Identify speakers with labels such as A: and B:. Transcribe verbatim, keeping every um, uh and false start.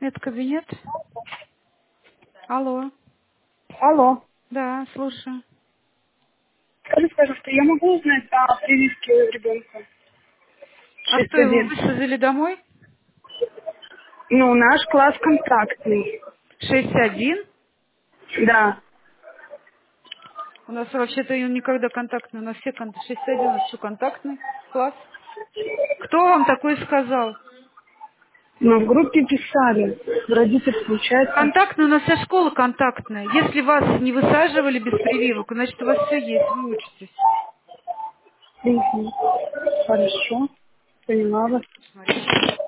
A: Это кабинет? Алло.
B: Алло.
A: Да, слушаю.
B: Скажите, пожалуйста, я могу узнать о прививке ребенка?
A: А что, его
B: шесть один.
A: высадили домой?
B: Ну, наш класс контактный.
A: шесть один?
B: Да.
A: У нас вообще-то он никогда контактный. У нас все кон... шесть один, у нас что, контактный класс? Кто вам такой сказал?
B: Мы в группе писали. Родитель, получается.
A: Контактный, у нас вся школа контактная. Если вас не высаживали без прививок, значит у вас все есть, вы учитесь.
B: Мгм. Хорошо. Поняла вас.
A: Смотри.